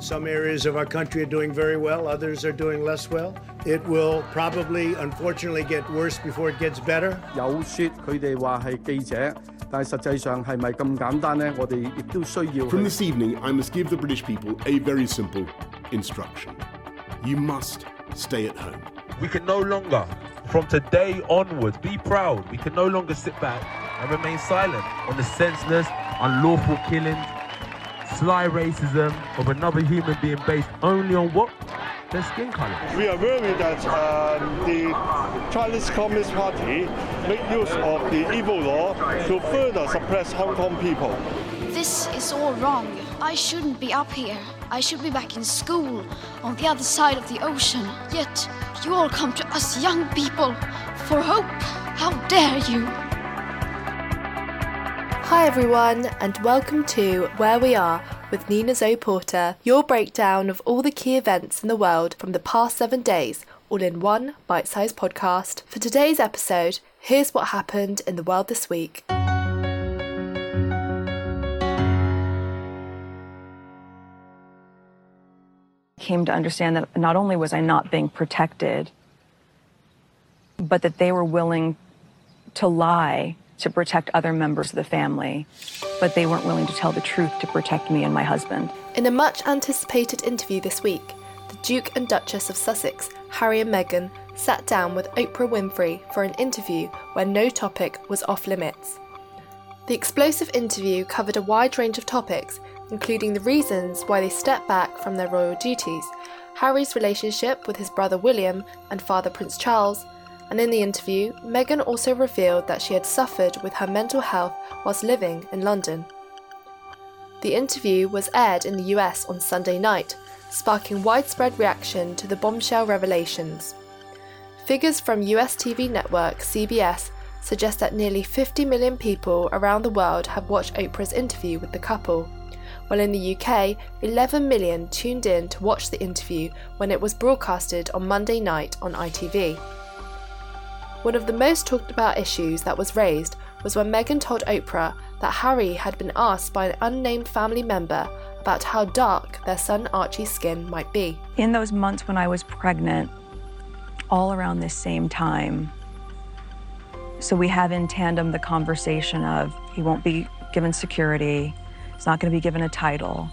Some areas of our country are doing very well, others are doing less well. It will probably, unfortunately, get worse before it gets better. 有說佢哋話係記者，但係實際上係咪咁簡單呢？我哋亦都需要。 From this evening, I must give the British people a very simple instruction. You must stay at home. We can no longer, from today onwards, be proud. We can no longer sit back and remain silent on the senseless, unlawful killings, sly racism of another human being based only on what? Their skin colour. We are worried that the Chinese Communist Party make use of the evil law to further suppress Hong Kong people. This is all wrong. I shouldn't be up here. I should be back in school on the other side of the ocean. Yet you all come to us young people for hope. How dare you? Hi everyone, and welcome to Where We Are with Nina Zoe Porter, your breakdown of all the key events in the world from the past 7 days, all in one bite-sized podcast. For today's episode, here's what happened in the world this week. Came to understand that not only was I not being protected, but that they were willing to lie to protect other members of the family, but they weren't willing to tell the truth to protect me and my husband. In a much anticipated interview this week, the Duke and Duchess of Sussex, Harry and Meghan, sat down with Oprah Winfrey for an interview where no topic was off limits. The explosive interview covered a wide range of topics, including the reasons why they stepped back from their royal duties, Harry's relationship with his brother William and father Prince Charles, and in the interview, Meghan also revealed that she had suffered with her mental health whilst living in London. The interview was aired in the US on Sunday night, sparking widespread reaction to the bombshell revelations. Figures from US TV network CBS suggest that nearly 50 million people around the world have watched Oprah's interview with the couple, while in the UK, 11 million tuned in to watch the interview when it was broadcasted on Monday night on ITV. One of the most talked about issues that was raised was when Meghan told Oprah that Harry had been asked by an unnamed family member about how dark their son Archie's skin might be. In those months when I was pregnant, all around this same time, so we have in tandem the conversation of he won't be given security, he's not going to be given a title,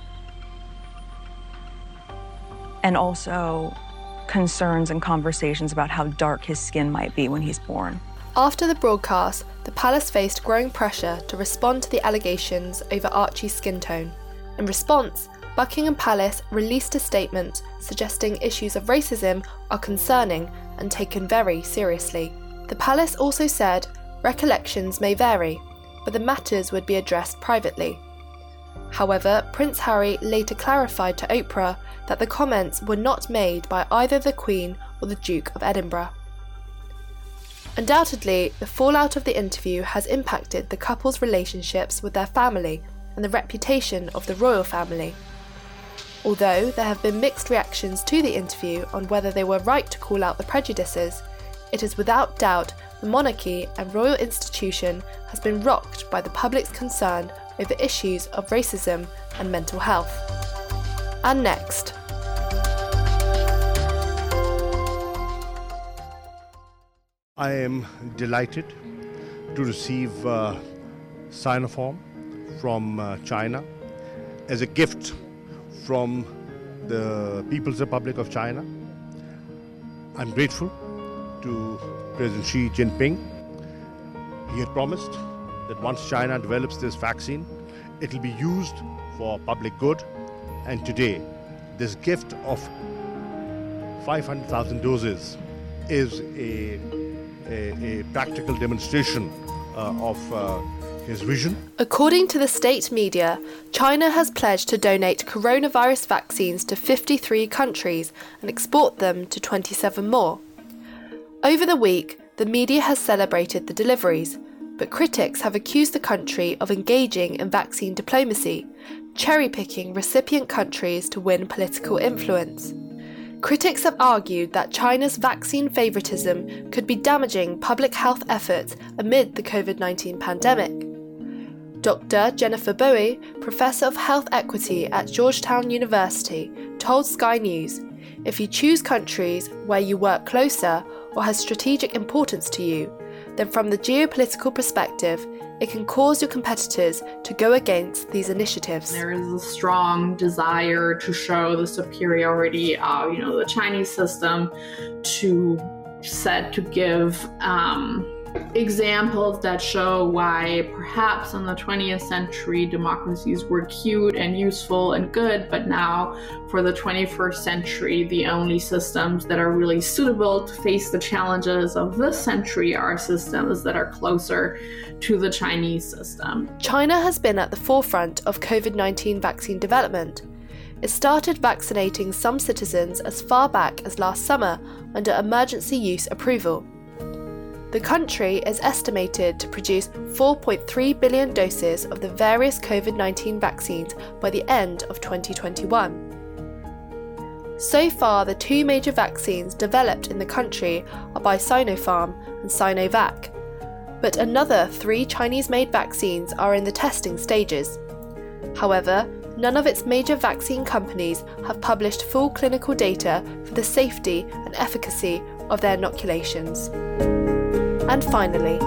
and also concerns and conversations about how dark his skin might be when he's born. After the broadcast, the palace faced growing pressure to respond to the allegations over Archie's skin tone. In response, Buckingham Palace released a statement suggesting issues of racism are concerning and taken very seriously. The palace also said recollections may vary, but the matters would be addressed privately. However, Prince Harry later clarified to Oprah that the comments were not made by either the Queen or the Duke of Edinburgh. Undoubtedly, the fallout of the interview has impacted the couple's relationships with their family and the reputation of the royal family. Although there have been mixed reactions to the interview on whether they were right to call out the prejudices, it is without doubt the monarchy and royal institution has been rocked by the public's concern over issues of racism and mental health. And next. I am delighted to receive Sinopharm from China as a gift from the People's Republic of China. I'm grateful to President Xi Jinping. He had promised that once China develops this vaccine, it will be used for public good. And today, this gift of 500,000 doses is a practical demonstration of his vision. According to the state media, China has pledged to donate coronavirus vaccines to 53 countries and export them to 27 more. Over the week, the media has celebrated the deliveries, but critics have accused the country of engaging in vaccine diplomacy, cherry-picking recipient countries to win political influence. Critics have argued that China's vaccine favoritism could be damaging public health efforts amid the COVID-19 pandemic. Dr. Jennifer Bowie, Professor of Health Equity at Georgetown University, told Sky News, if you choose countries where you work closer or has strategic importance to you, then from the geopolitical perspective, it can cause your competitors to go against these initiatives. There is a strong desire to show the superiority of, the Chinese system, to give examples that show why perhaps in the 20th century democracies were cute and useful and good, but now for the 21st century, the only systems that are really suitable to face the challenges of this century are systems that are closer to the Chinese system. China has been at the forefront of COVID-19 vaccine development. It started vaccinating some citizens as far back as last summer under emergency use approval. The country is estimated to produce 4.3 billion doses of the various COVID-19 vaccines by the end of 2021. So far, the two major vaccines developed in the country are by Sinopharm and Sinovac, but another 3 Chinese-made vaccines are in the testing stages. However, none of its major vaccine companies have published full clinical data for the safety and efficacy of their inoculations. And finally,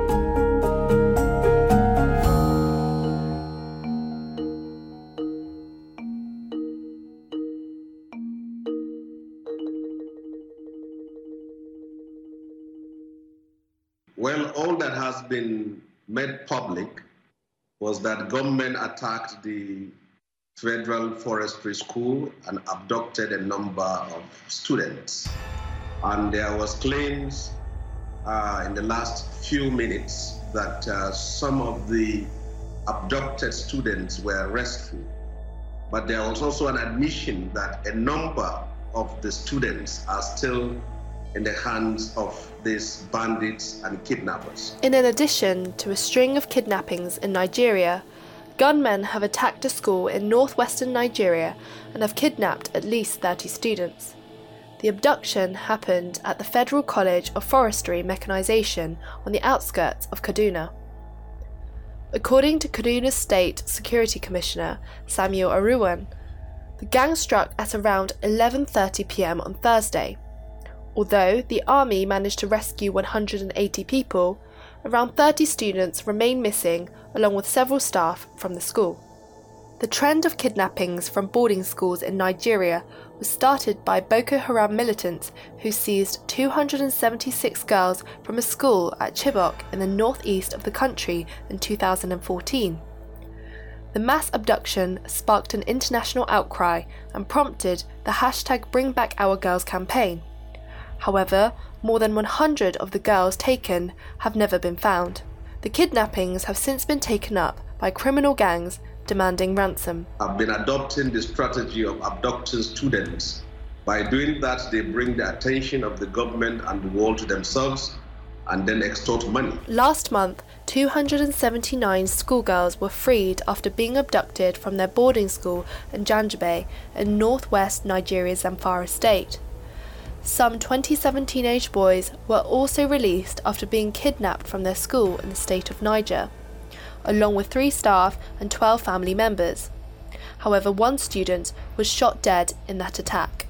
well, all that has been made public was that government attacked the Federal Forestry School and abducted a number of students. And there was claims in the last few minutes that some of the abducted students were rescued. But there was also an admission that a number of the students are still in the hands of these bandits and kidnappers. In addition to a string of kidnappings in Nigeria, gunmen have attacked a school in northwestern Nigeria and have kidnapped at least 30 students. The abduction happened at the Federal College of Forestry Mechanization on the outskirts of Kaduna. According to Kaduna State Security Commissioner Samuel Aruwan, the gang struck at around 11:30 p.m. on Thursday. Although the army managed to rescue 180 people, around 30 students remain missing along with several staff from the school. The trend of kidnappings from boarding schools in Nigeria was started by Boko Haram militants who seized 276 girls from a school at Chibok in the northeast of the country in 2014. The mass abduction sparked an international outcry and prompted the #BringBackOurGirls campaign. However, more than 100 of the girls taken have never been found. The kidnappings have since been taken up by criminal gangs demanding ransom. I've been adopting the strategy of abducting students. By doing that, they bring the attention of the government and the world to themselves and then extort money. Last month, 279 schoolgirls were freed after being abducted from their boarding school in Janjabe in northwest Nigeria's Zamfara state. Some 27 teenage boys were also released after being kidnapped from their school in the state of Niger, along with 3 staff and 12 family members. However, 1 student was shot dead in that attack.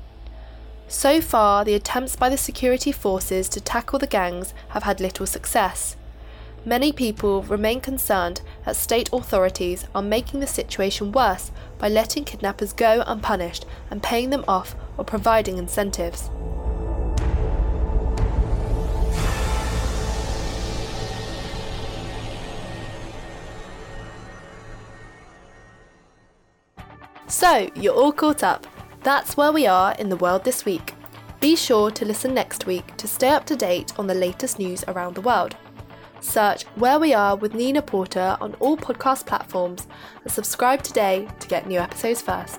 So far, the attempts by the security forces to tackle the gangs have had little success. Many people remain concerned that state authorities are making the situation worse by letting kidnappers go unpunished and paying them off or providing incentives. So, you're all caught up. That's where we are in the world this week. Be sure to listen next week to stay up to date on the latest news around the world. Search Where We Are with Nina Porter on all podcast platforms and subscribe today to get new episodes first.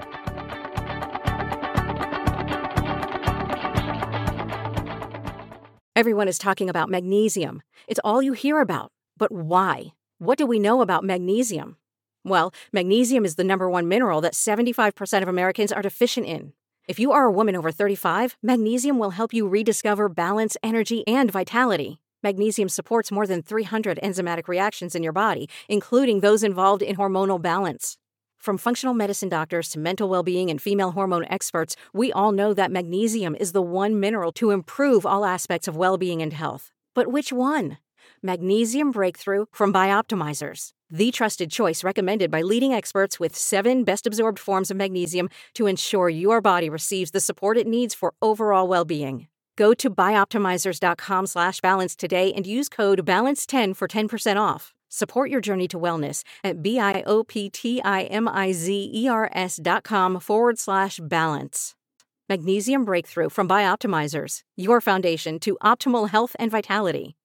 Everyone is talking about magnesium. It's all you hear about. But why? What do we know about magnesium? Well, magnesium is the #1 mineral that 75% of Americans are deficient in. If you are a woman over 35, magnesium will help you rediscover balance, energy, and vitality. Magnesium supports more than 300 enzymatic reactions in your body, including those involved in hormonal balance. From functional medicine doctors to mental well-being and female hormone experts, we all know that magnesium is the one mineral to improve all aspects of well-being and health. But which one? Magnesium Breakthrough from Bioptimizers, the trusted choice recommended by leading experts with 7 best-absorbed forms of magnesium to ensure your body receives the support it needs for overall well-being. Go to bioptimizers.com/balance today and use code BALANCE10 for 10% off. Support your journey to wellness at bioptimizers.com/balance. Magnesium Breakthrough from Bioptimizers, your foundation to optimal health and vitality.